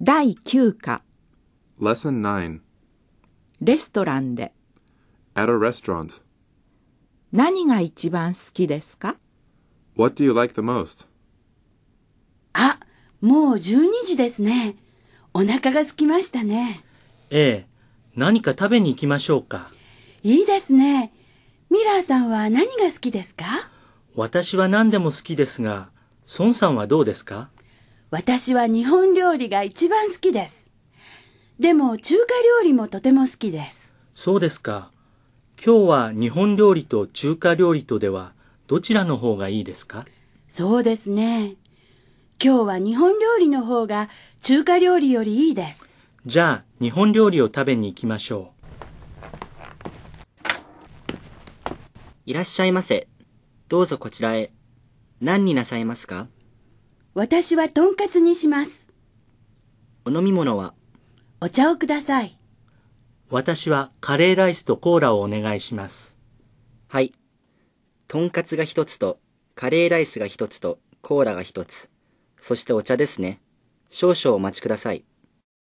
第9課 Lesson 9. レストランで At a restaurant. 何が一番好きですか？ What do you like the most? あ、もう12時ですね。お腹が空きましたね。 ええ、何か食べに行きましょうか。 いいですね。ミラーさんは何が好きですか？ 私は何でも好きですが、孫さんはどうですか？ 私は日本料理が一番好きです。でも中華料理もとても好きです。 そうですか。今日は日本料理と中華料理とではどちらの方がいいですか？ そうですね。今日は日本料理の方が中華料理よりいいです。 じゃあ日本料理を食べに行きましょいらっしゃいませ。どうぞこちらへ。何になさいますか？ 私はとんかつにします。 お飲み物は？ お茶をください。 う。私はカレーライスとコーラをお願いします。 はい。とんかつが一つと、カレーライスが一つと、コーラが一つ。そしてお茶ですね。少々お待ちください。